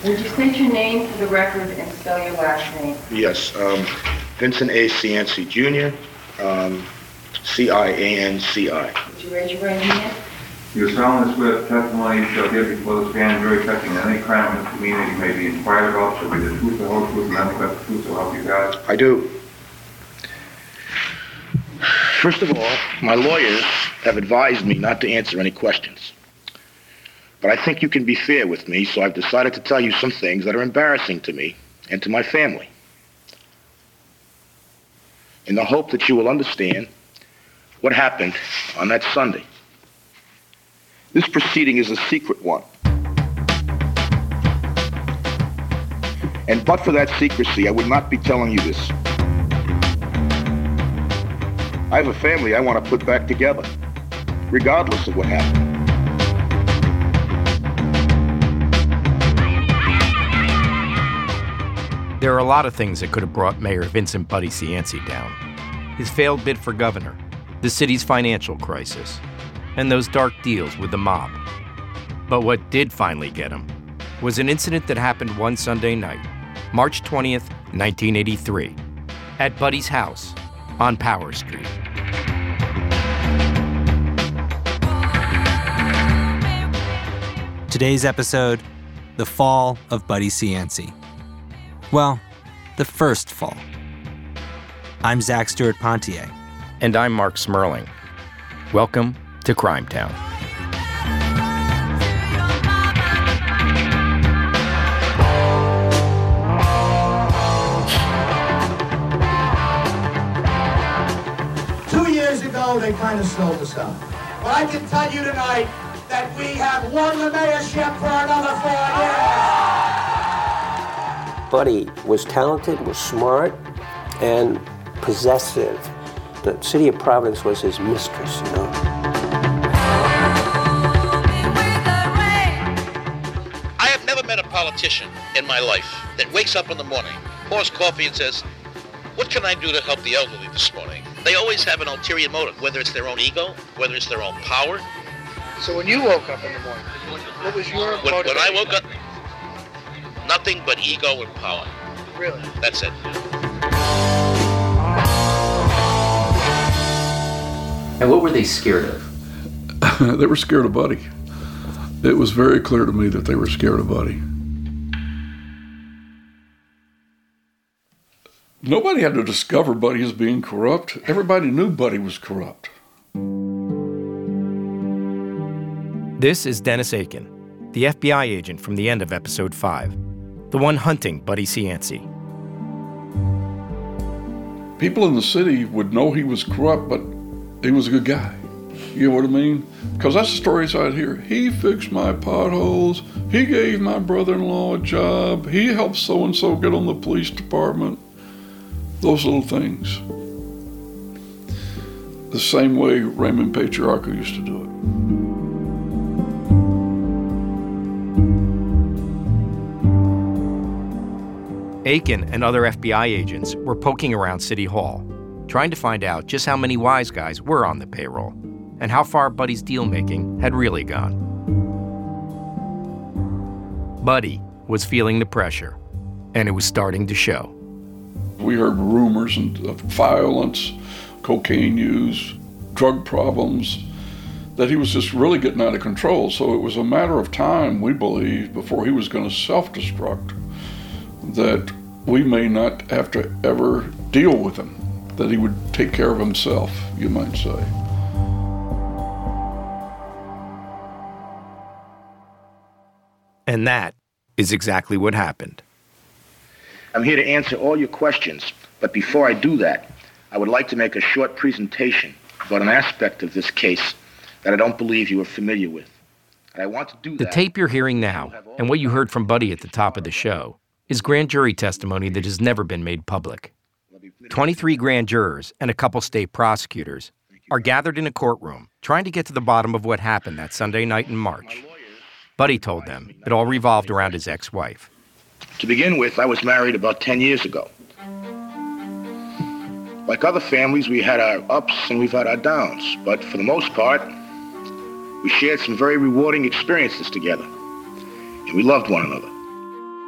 Would you state your name for the record and spell your last name? Yes, Vincent A. Cianci, Jr., C-I-A-N-C-I. Would you raise your right hand? You solemnly swear the testimony you shall give before this grand jury touching any crime or misdemeanor you may be inquired about shall be the truth, the whole truth, and nothing but the truth, so help you God? I do. First of all, my lawyers have advised me not to answer any questions. But I think you can be fair with me, so I've decided to tell you some things that are embarrassing to me and to my family, in the hope that you will understand what happened on that Sunday. This proceeding is a secret one. And but for that secrecy, I would not be telling you this. I have a family I want to put back together, regardless of what happened. There are a lot of things that could have brought Mayor Vincent Buddy Cianci down. His failed bid for governor, the city's financial crisis, and those dark deals with the mob. But what did finally get him was an incident that happened one Sunday night, March 20th, 1983, at Buddy's house on Power Street. Today's episode, the fall of Buddy Cianci. Well, the first fall. I'm Zach Stewart Pontier. And I'm Mark Smerling. Welcome to Crime Town. They kind of slowed us down. But I can tell you tonight that we have won the mayorship for another 4 years. Buddy was talented, was smart, and possessive. The city of Providence was his mistress, you know. I have never met a politician in my life that wakes up in the morning, pours coffee and says, "What can I do to help the elderly this morning?" They always have an ulterior motive, whether it's their own ego, whether it's their own power. So when you woke up in the morning, what was your motivation? When I woke up, nothing but ego and power. Really? That's it. And what were they scared of? They were scared of Buddy. It was very clear to me that they were scared of Buddy. Nobody had to discover Buddy as being corrupt. Everybody knew Buddy was corrupt. This is Dennis Aiken, the FBI agent from the end of episode 5, the one hunting Buddy Cianci. People in the city would know he was corrupt, but he was a good guy. You know what I mean? Because that's the stories I'd hear. He fixed my potholes. He gave my brother-in-law a job. He helped so-and-so get on the police department. Those little things. The same way Raymond Patriarca used to do it. Aiken and other FBI agents were poking around City Hall, trying to find out just how many wise guys were on the payroll and how far Buddy's deal-making had really gone. Buddy was feeling the pressure, and it was starting to show. We heard rumors of violence, cocaine use, drug problems, that he was just really getting out of control. So it was a matter of time, we believed, before he was going to self-destruct, that we may not have to ever deal with him, that he would take care of himself, you might say. And that is exactly what happened. I'm here to answer all your questions, but before I do that, I would like to make a short presentation about an aspect of this case that I don't believe you are familiar with. And I want to do that. The tape you're hearing now, and what you heard from Buddy at the top of the show, is grand jury testimony that has never been made public. 23 grand jurors and a couple state prosecutors are gathered in a courtroom trying to get to the bottom of what happened that Sunday night in March. Buddy told them it all revolved around his ex-wife. To begin with, I was married about 10 years ago. Like other families, we had our ups and we've had our downs, but for the most part, we shared some very rewarding experiences together, and we loved one another.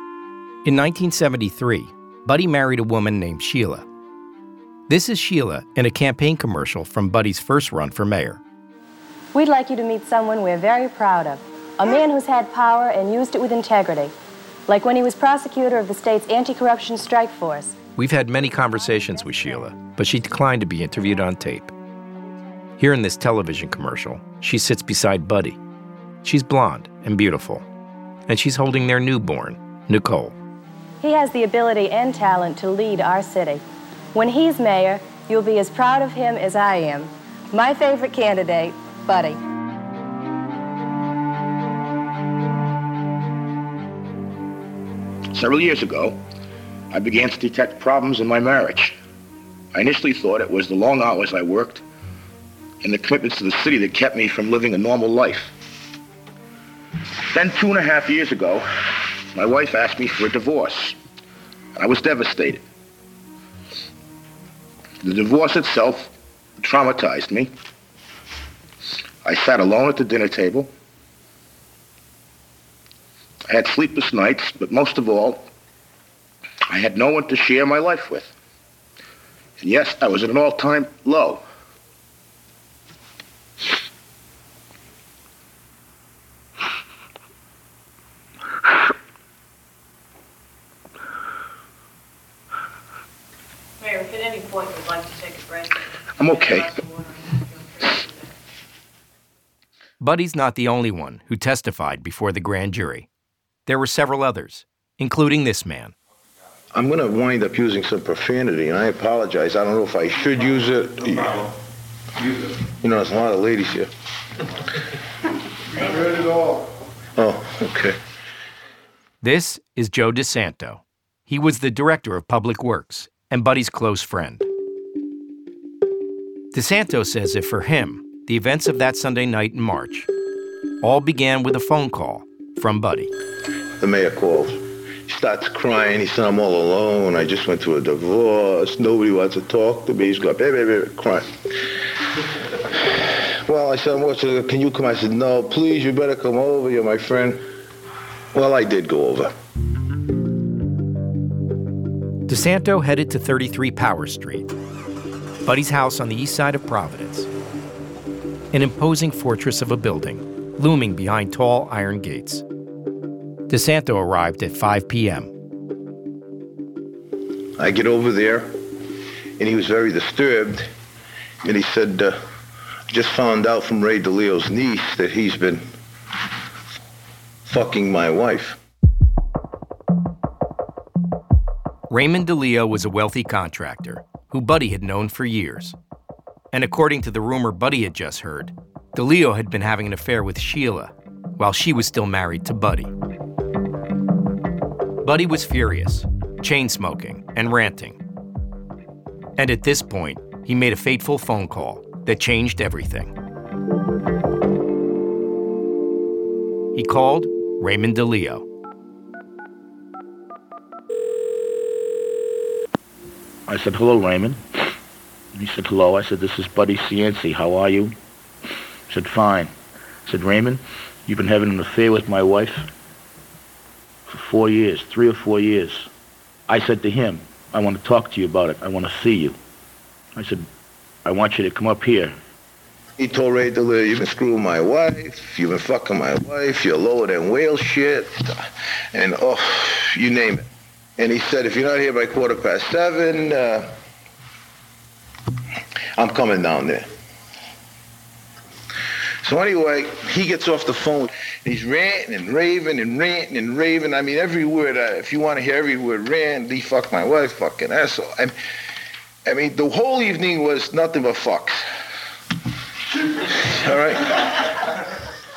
In 1973, Buddy married a woman named Sheila. This is Sheila in a campaign commercial from Buddy's first run for mayor. We'd like you to meet someone we're very proud of, a man who's had power and used it with integrity, like when he was prosecutor of the state's anti-corruption strike force. We've had many conversations with Sheila, but she declined to be interviewed on tape. Here in this television commercial, she sits beside Buddy. She's blonde and beautiful, and she's holding their newborn, Nicole. He has the ability and talent to lead our city. When he's mayor, you'll be as proud of him as I am. My favorite candidate, Buddy. Several years ago, I began to detect problems in my marriage. I initially thought it was the long hours I worked and the commitments to the city that kept me from living a normal life. Then 2.5 years ago, my wife asked me for a divorce. I was devastated. The divorce itself traumatized me. I sat alone at the dinner table. I had sleepless nights, but most of all, I had no one to share my life with. And yes, I was at an all-time low. Mayor, if at any point you'd like to take a break. I'm okay. Buddy's not the only one who testified before the grand jury. There were several others, including this man. I'm going to wind up using some profanity, and I apologize. I don't know if I should use it. No problem. Use it. You know, there's a lot of ladies here. Not ready at all. Oh, okay. This is Joe DeSanto. He was the director of Public Works and Buddy's close friend. DeSanto says if for him, the events of that Sunday night in March all began with a phone call from Buddy. The mayor calls. He starts crying. He said, I'm all alone. I just went through a divorce. Nobody wants to talk to me. He's going, baby, crying. Well, I said, can you come? I said, no, please, you better come over. You're my friend. Well, I did go over. DeSanto headed to 33 Power Street, Buddy's house on the east side of Providence. An imposing fortress of a building, looming behind tall iron gates. DeSanto arrived at 5 p.m. I get over there, and he was very disturbed. And he said, just found out from Ray DeLeo's niece that he's been fucking my wife. Raymond DeLeo was a wealthy contractor who Buddy had known for years. And according to the rumor Buddy had just heard, DeLeo had been having an affair with Sheila while she was still married to Buddy. Buddy was furious, chain-smoking, and ranting. And at this point, he made a fateful phone call that changed everything. He called Raymond DeLeo. I said, hello, Raymond. And he said, hello. I said, this is Buddy Cianci. How are you? He said, fine. I said, Raymond, you've been having an affair with my wife for 4 years, 3 or 4 years. I said to him, I want to talk to you about it. I want to see you. I said, I want you to come up here. He told Ray DeLeo, you've been screwing my wife, you've been fucking my wife, you're lower than whale shit, and oh, you name it. And he said, if you're not here by 7:15, I'm coming down there. So anyway, he gets off the phone. He's ranting and raving and ranting and raving. I mean, every word, if you want to hear every word, he fucked my wife, fucking asshole. I mean, the whole evening was nothing but fucks. All right?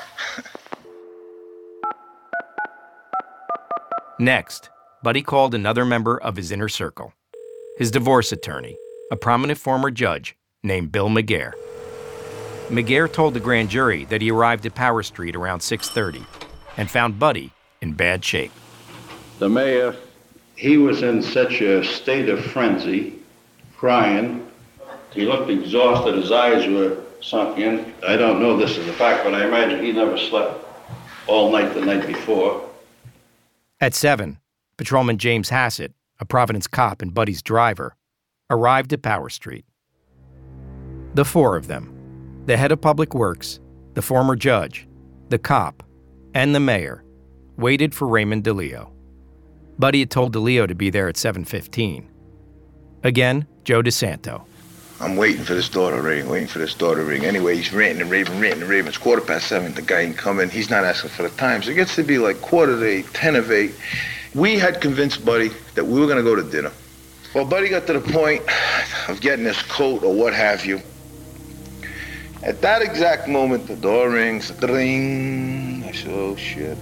Next, Buddy called another member of his inner circle, his divorce attorney, a prominent former judge named Bill McGair. McGair told the grand jury that he arrived at Power Street around 6:30 and found Buddy in bad shape. The mayor, he was in such a state of frenzy, crying. He looked exhausted, his eyes were sunk in. I don't know this is a fact, but I imagine he never slept all night the night before. At 7, Patrolman James Hassett, a Providence cop and Buddy's driver, arrived at Power Street. The four of them, the head of Public Works, the former judge, the cop, and the mayor, waited for Raymond DeLeo. Buddy had told DeLeo to be there at 7:15. Again, Joe DeSanto. I'm waiting for this door to ring, Anyway, he's ranting and raving. It's 7:15. The guy ain't coming. He's not asking for the time. So it gets to be like 7:45, 10:08. We had convinced Buddy that we were going to go to dinner. Well, Buddy got to the point of getting his coat or what have you. At that exact moment, the door rings. Ding. I said, oh, shit.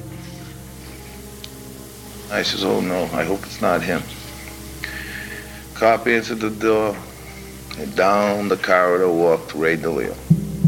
I says, oh, no, I hope it's not him. Cop answered the door, and down the corridor walked Ray DeLeo.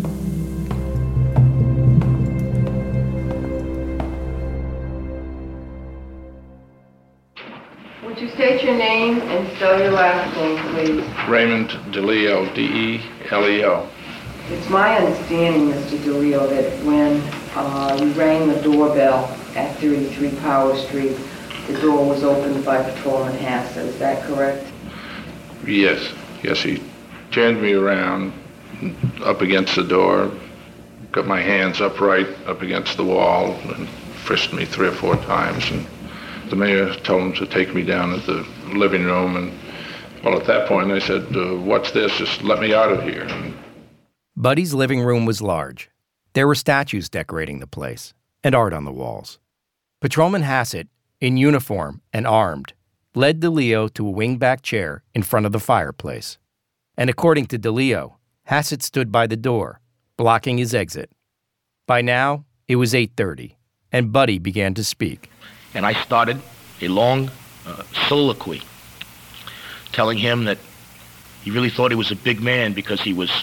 Would you state your name and spell your last name, please? Raymond DeLeo, D-E-L-E-O. It's my understanding, Mr. DeLeo, that when you rang the doorbell at 33 Power Street, the door was opened by Patrolman Hassett. Is that correct? Yes, he turned me around up against the door, got my hands upright up against the wall, and frisked me 3 or 4 times. And the mayor told him to take me down to the living room. And, well, at that point, I said, what's this? Just let me out of here. And Buddy's living room was large. There were statues decorating the place and art on the walls. Patrolman Hassett, in uniform and armed, led DeLeo to a wing-back chair in front of the fireplace. And according to DeLeo, Hassett stood by the door, blocking his exit. By now, it was 8:30, and Buddy began to speak. And I started a long soliloquy, telling him that he really thought he was a big man because he was...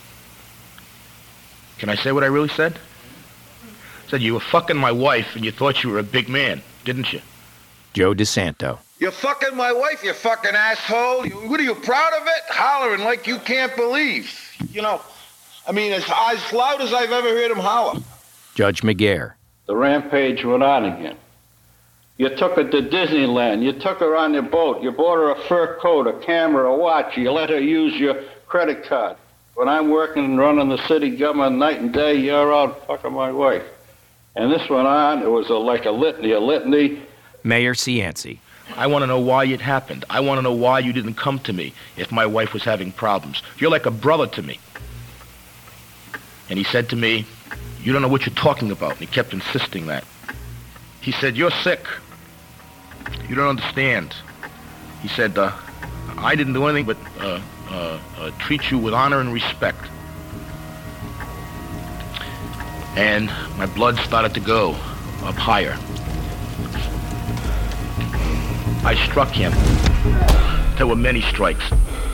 Can I say what I really said? I said, you were fucking my wife and you thought you were a big man, didn't you? Joe DeSanto. You're fucking my wife, you fucking asshole. What are you, proud of it? Hollering like you can't believe. You know, I mean, as loud as I've ever heard him holler. Judge McGair. The rampage went on again. You took her to Disneyland. You took her on your boat. You bought her a fur coat, a camera, a watch. You let her use your credit card. When I'm working and running the city government night and day, you're out fucking my wife. And this went on. It was like a litany. Mayor Cianci. I want to know why it happened. I want to know why you didn't come to me if my wife was having problems. You're like a brother to me. And he said to me, you don't know what you're talking about. And he kept insisting that. He said, you're sick. You don't understand. He said, I didn't do anything but treat you with honor and respect. And my blood started to go up higher. I struck him. There were many strikes.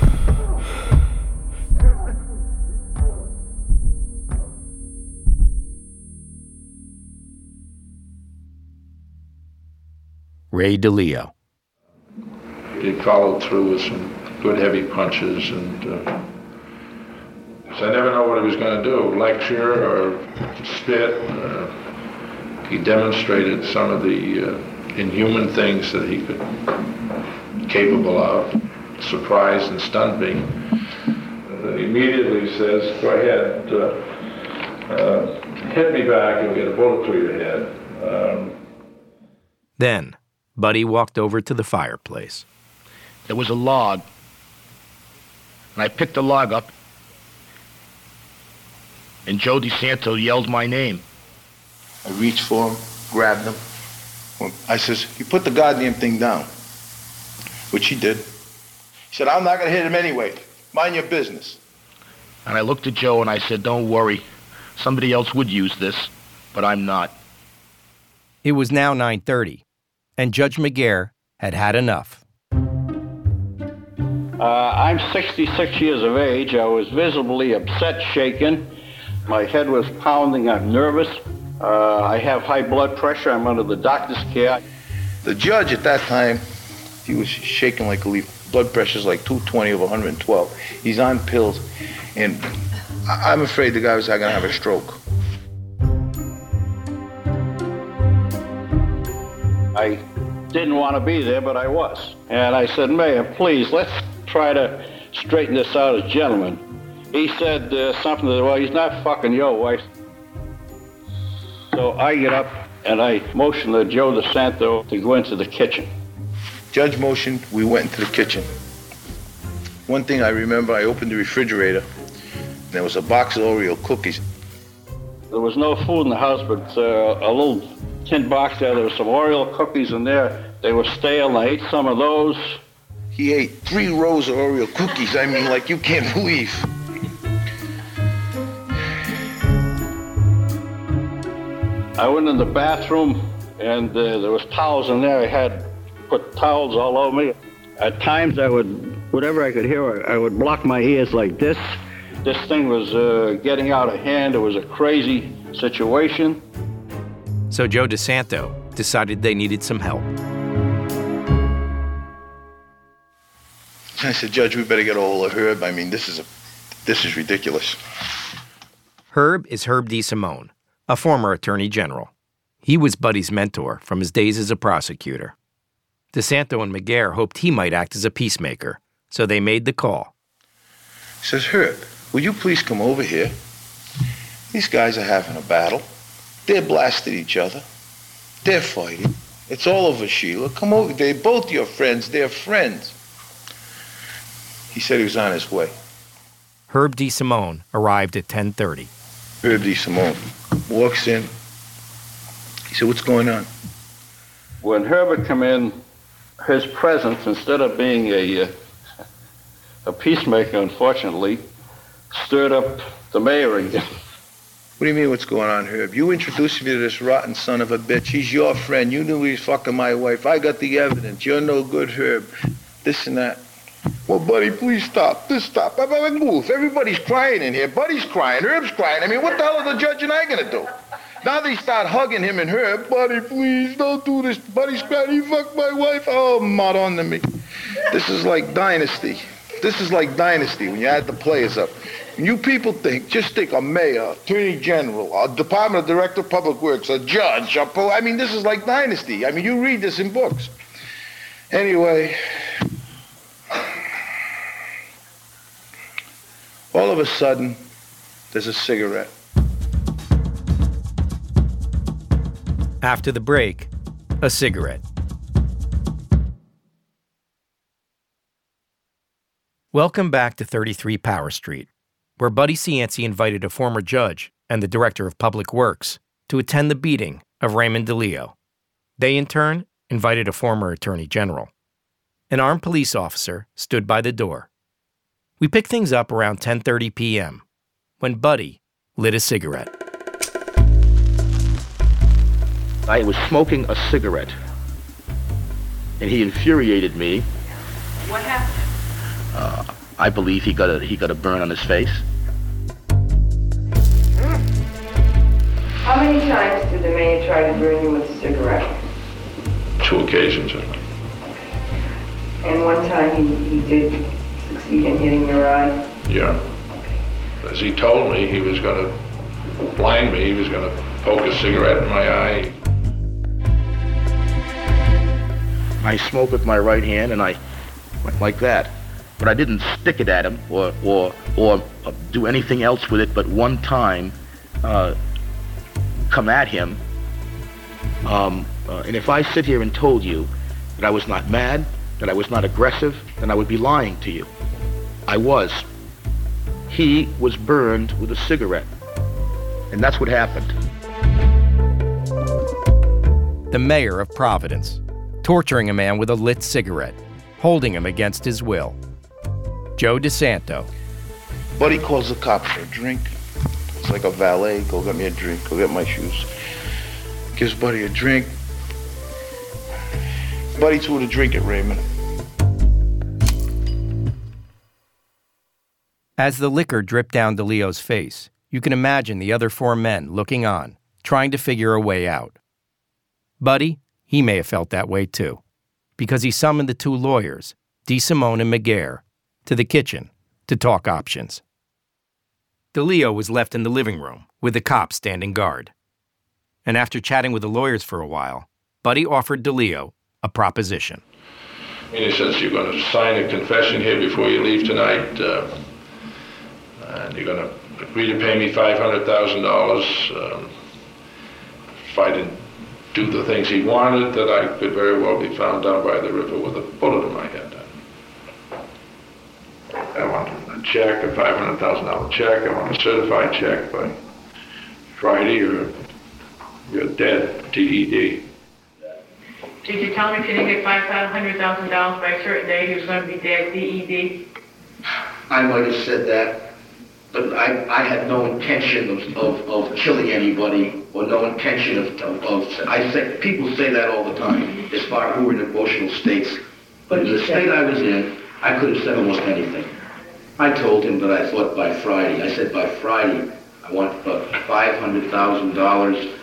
Ray DeLeo. He followed through with some good heavy punches, and so I never know what he was going to do, lecture or spit. He demonstrated some of the inhuman things that he could capable of, surprised and stunned me. And then he immediately says, go ahead, hit me back, you'll get a bullet through your head. Then, Buddy walked over to the fireplace. There was a log, and I picked the log up, and Joe DeSanto yelled my name. I reached for him, grabbed him. I says, you put the goddamn thing down, which he did. He said, I'm not going to hit him anyway. Mind your business. And I looked at Joe and I said, don't worry. Somebody else would use this, but I'm not. It was now 9:30, and Judge McGair had had enough. I'm 66 years of age. I was visibly upset, shaken. My head was pounding. I'm nervous. I have high blood pressure. I'm under the doctor's care. The judge at that time, he was shaking like a leaf. Blood pressure's like 220 over 112. He's on pills, and I'm afraid the guy was going to have a stroke. I didn't want to be there, but I was. And I said, Mayor, please, let's try to straighten this out as gentlemen. He said something that, well, he's not fucking your wife. So I get up and I motioned to Joe DeSanto to go into the kitchen. Judge motioned, we went into the kitchen. One thing I remember, I opened the refrigerator, and there was a box of Oreo cookies. There was no food in the house, but a little tin box there. There was some Oreo cookies in there. They were stale, and I ate some of those. He ate 3 rows of Oreo cookies. I mean, like you can't believe. I went in the bathroom, and there was towels in there. I had put towels all over me. At times, I would, whatever I could hear, I would block my ears like this. This thing was getting out of hand. It was a crazy situation. So Joe DeSanto decided they needed some help. I said, Judge, we better get a hold of Herb. I mean, this is ridiculous. Herb is Herb DeSimone, a former attorney general. He was Buddy's mentor from his days as a prosecutor. DeSanto and McGair hoped he might act as a peacemaker, so they made the call. He says, Herb, will you please come over here? These guys are having a battle. They're blasting each other. They're fighting. It's all over, Sheila. Come over. They're both your friends. They're friends. He said he was on his way. Herb DeSimone arrived at 10:30. Herb DeSimone walks in. He said, what's going on? When Herb had come in, his presence, instead of being a peacemaker, unfortunately, stirred up the mayor again. What do you mean, what's going on, Herb? You introduced me to this rotten son of a bitch. He's your friend. You knew he was fucking my wife. I got the evidence. You're no good, Herb. This and that. Well, Buddy, please stop. Just stop. Move. Everybody's crying in here. Buddy's crying. Herb's crying. I mean, what the hell are the judge and I going to do? Now they start hugging him and Herb. Buddy, please, don't do this. Buddy's crying. He fucked my wife. Oh, not on to me. This is like Dynasty. This is like Dynasty when you add the players up. When you people just think a mayor, attorney general, a department director of public works, a judge, I mean, this is like Dynasty. I mean, you read this in books. Anyway, all of a sudden, there's a cigarette. After the break, a cigarette. Welcome back to 33 Power Street, where Buddy Cianci invited a former judge and the director of public works to attend the beating of Raymond DeLeo. They, in turn, invited a former attorney general. An armed police officer stood by the door. We picked things up around 10:30 p.m. when Buddy lit a cigarette. I was smoking a cigarette, and he infuriated me. What happened? I believe he got a burn on his face. How many times did the mayor try to burn you with a cigarette? 2 occasions, I think. And one time he did succeed in hitting your eye? Yeah. As he told me, he was going to blind me. He was going to poke a cigarette in my eye. I smoke with my right hand, and I went like that. But I didn't stick it at him or do anything else with it, but one time come at him. And if I sit here and told you that I was not mad, that I was not aggressive, then I would be lying to you. I was. He was burned with a cigarette. And that's what happened. The mayor of Providence, torturing a man with a lit cigarette, holding him against his will. Joe DeSanto. Buddy calls the cops for a drink. It's like a valet. Go get me a drink. Go get my shoes. Gives Buddy a drink. Buddy threw the drink at Raymond. As the liquor dripped down DeLeo's face, you can imagine the other 4 men looking on, trying to figure a way out. Buddy, he may have felt that way too, because he summoned the 2 lawyers, DeSimone and McGair, to the kitchen to talk options. DeLeo was left in the living room with the cops standing guard. And after chatting with the lawyers for a while, Buddy offered DeLeo a proposition. And he says, you're going to sign a confession here before you leave tonight, and you're going to agree to pay me $500,000 if I didn't do the things he wanted, that I could very well be found down by the river with a bullet in my head. I want a check, a $500,000 check. I want a certified check by Friday, or you're dead, DED. Did you tell him if you didn't get $500,000 by a certain day, he was going to be dead, DED? I might have said that, but I had no intention of killing anybody, or no intention of people say that all the time, as far as who were in emotional states. But in the state I was in, I could have said almost anything. I told him that I thought by Friday. I said by Friday, I want $500,000.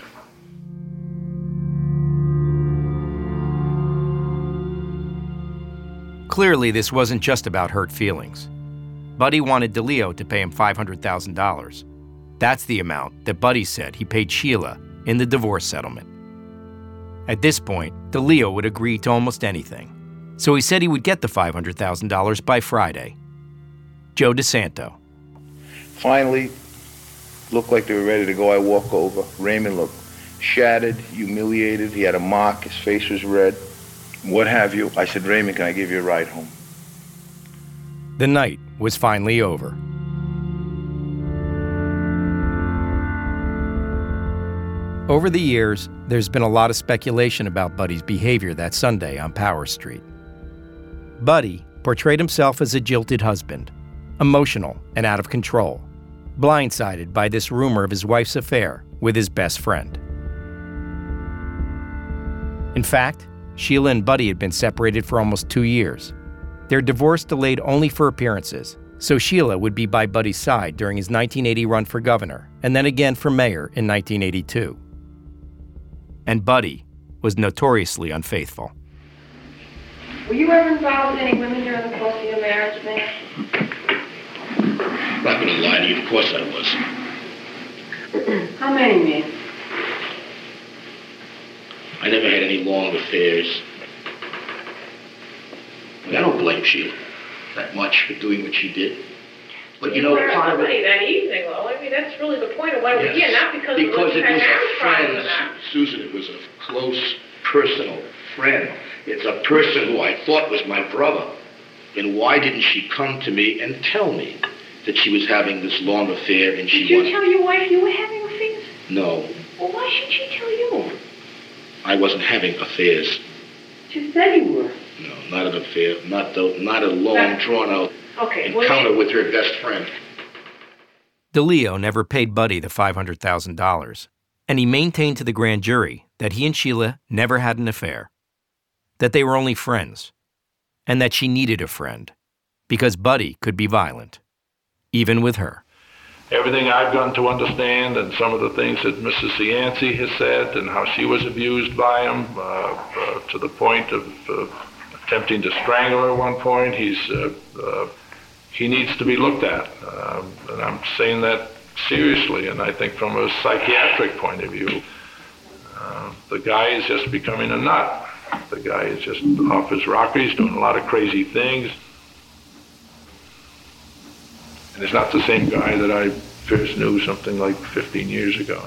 Clearly, this wasn't just about hurt feelings. Buddy wanted DeLeo to pay him $500,000. That's the amount that Buddy said he paid Sheila in the divorce settlement. At this point, DeLeo would agree to almost anything. So he said he would get the $500,000 by Friday. Joe DeSanto. Finally, looked like they were ready to go. I walk over. Raymond looked shattered, humiliated. He had a mark. His face was red. What have you? I said, Raymond, can I give you a ride home? The night was finally over. Over the years, there's been a lot of speculation about Buddy's behavior that Sunday on Power Street. Buddy portrayed himself as a jilted husband, emotional and out of control, blindsided by this rumor of his wife's affair with his best friend. In fact, Sheila and Buddy had been separated for almost 2 years. Their divorce delayed only for appearances, so Sheila would be by Buddy's side during his 1980 run for governor, and then again for mayor in 1982. And Buddy was notoriously unfaithful. Were you ever involved with any women during the course of your marriage, man? I'm not going to lie to you. Of course I was. How many, man? I never had any long affairs. I don't blame Sheila that much for doing what she did. But you know, part of it... that evening, though. I mean, that's really the point of why we're here, not because it was a friend, that. Susan, it was a close, personal friend. It's a person who I thought was my brother. And why didn't she come to me and tell me that she was having this long affair and she Did you tell your wife you were having affairs? No. Well, why should she tell you? I wasn't having affairs. She said you were. No, not an affair. Not a long, drawn-out encounter with her best friend. DeLeo never paid Buddy the $500,000, and he maintained to the grand jury that he and Sheila never had an affair, that they were only friends, and that she needed a friend, because Buddy could be violent, even with her. Everything I've gotten to understand, and some of the things that Mrs. Cianci has said, and how she was abused by him, to the point of attempting to strangle her at one point. He needs to be looked at, and I'm saying that seriously. And I think from a psychiatric point of view, the guy is just becoming a nut. The guy is just off his rocker. He's doing a lot of crazy things. And it's not the same guy that I first knew something like 15 years ago.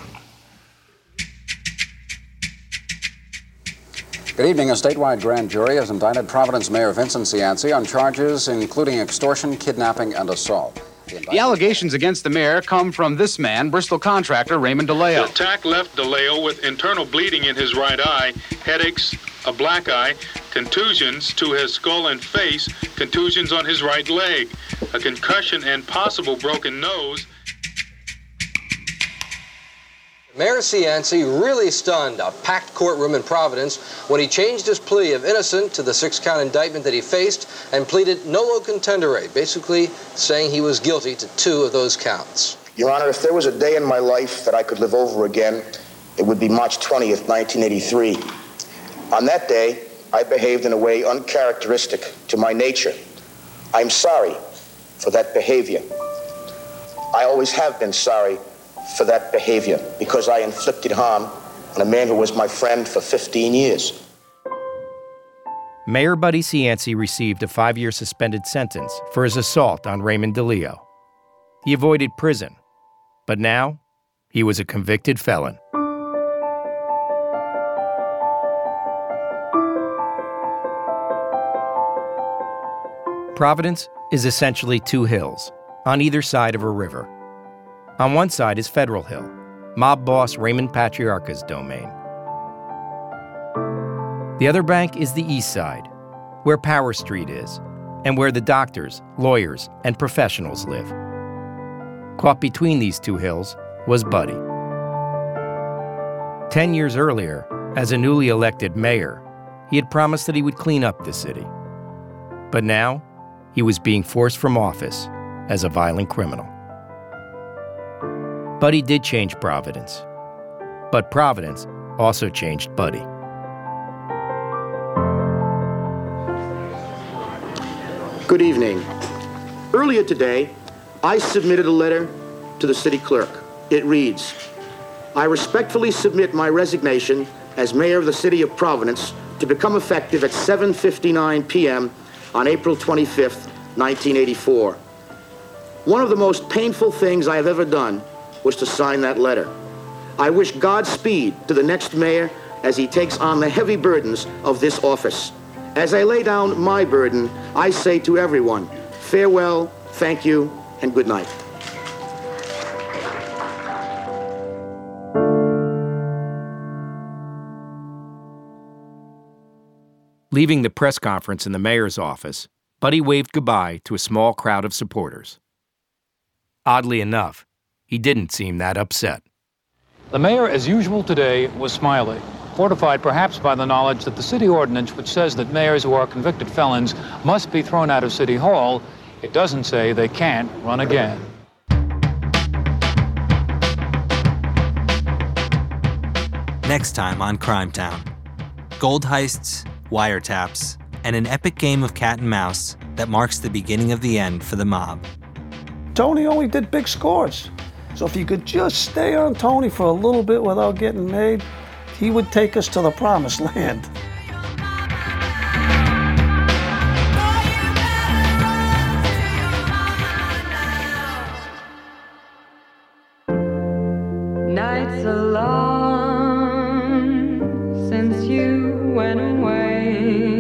Good evening. A statewide grand jury has indicted Providence Mayor Vincent Cianci on charges including extortion, kidnapping, and assault. The allegations against the mayor come from this man, Bristol contractor Raymond DeLeo. The attack left DeLeo with internal bleeding in his right eye, headaches, a black eye, contusions to his skull and face, contusions on his right leg, a concussion and possible broken nose. Mayor Cianci really stunned a packed courtroom in Providence when he changed his plea of innocent to the 6-count indictment that he faced and pleaded nolo contendere, basically saying he was guilty to 2 of those counts. Your Honor, if there was a day in my life that I could live over again, it would be March 20th, 1983. On that day, I behaved in a way uncharacteristic to my nature. I'm sorry for that behavior. I always have been sorry for that behavior because I inflicted harm on a man who was my friend for 15 years. Mayor Buddy Cianci received a 5-year suspended sentence for his assault on Raymond DeLeo. He avoided prison, but now he was a convicted felon. Providence is essentially 2 hills on either side of a river. On one side is Federal Hill, mob boss Raymond Patriarca's domain. The other bank is the east side, where Power Street is, and where the doctors, lawyers, and professionals live. Caught between these 2 hills was Buddy. 10 years earlier, as a newly elected mayor, he had promised that he would clean up the city. But now, he was being forced from office as a violent criminal. Buddy did change Providence, but Providence also changed Buddy. Good evening. Earlier today, I submitted a letter to the city clerk. It reads, I respectfully submit my resignation as mayor of the city of Providence to become effective at 7:59 p.m. on April 25th, 1984. One of the most painful things I have ever done was to sign that letter. I wish Godspeed to the next mayor as he takes on the heavy burdens of this office. As I lay down my burden, I say to everyone, farewell, thank you, and good night. Leaving the press conference in the mayor's office, Buddy waved goodbye to a small crowd of supporters. Oddly enough, he didn't seem that upset. The mayor, as usual today, was smiling, fortified perhaps by the knowledge that the city ordinance, which says that mayors who are convicted felons must be thrown out of City Hall, it doesn't say they can't run again. Next time on Crime Town. Gold heists, wiretaps, and an epic game of cat and mouse that marks the beginning of the end for the mob. Tony only did big scores. So if you could just stay on Tony for a little bit without getting made, he would take us to the promised land. Nights are long since you went away.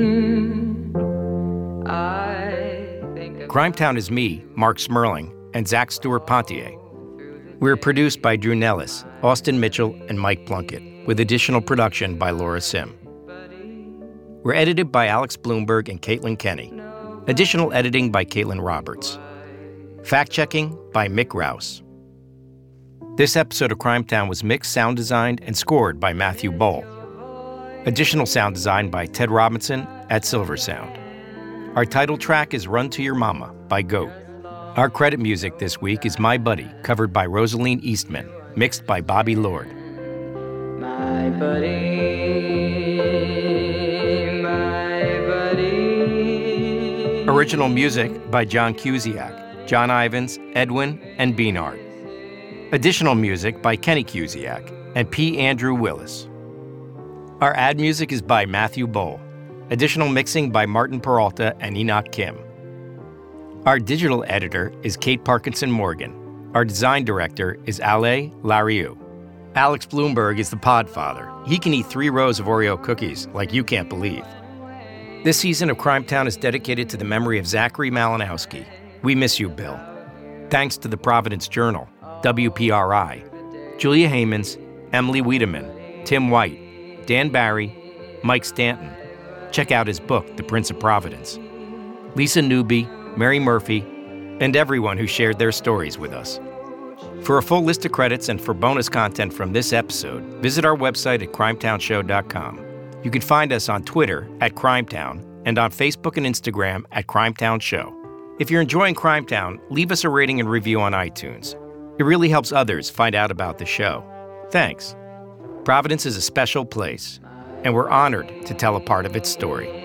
Crime Town is me, Mark Smerling, and Zach Stewart Pontier. We're produced by Drew Nellis, Austin Mitchell, and Mike Plunkett, with additional production by Laura Sim. We're edited by Alex Bloomberg and Caitlin Kenny. Additional editing by Caitlin Roberts. Fact-checking by Mick Rouse. This episode of Crime Town was mixed, sound designed, and scored by Matthew Boll. Additional sound design by Ted Robinson at Silver Sound. Our title track is Run to Your Mama by Goat. Our credit music this week is My Buddy, covered by Rosaline Eastman, mixed by Bobby Lord. My buddy, my buddy. Original music by John Cusiak, John Ivins, Edwin, and Beanard. Additional music by Kenny Cusiak and P. Andrew Willis. Our ad music is by Matthew Boll. Additional mixing by Martin Peralta and Enoch Kim. Our digital editor is Kate Parkinson Morgan. Our design director is Ale Lariou. Alex Bloomberg is the podfather. He can eat 3 rows of Oreo cookies like you can't believe. This season of Crime Town is dedicated to the memory of Zachary Malinowski. We miss you, Bill. Thanks to the Providence Journal, WPRI, Julia Hamans, Emily Wiedemann, Tim White, Dan Barry, Mike Stanton. Check out his book, The Prince of Providence. Lisa Newby, Mary Murphy, and everyone who shared their stories with us. For a full list of credits and for bonus content from this episode, visit our website at crimetownshow.com. You can find us on Twitter at Crimetown and on Facebook and Instagram at Crimetown Show. If you're enjoying Crime Town, leave us a rating and review on iTunes. It really helps others find out about the show. Thanks. Providence is a special place, and we're honored to tell a part of its story.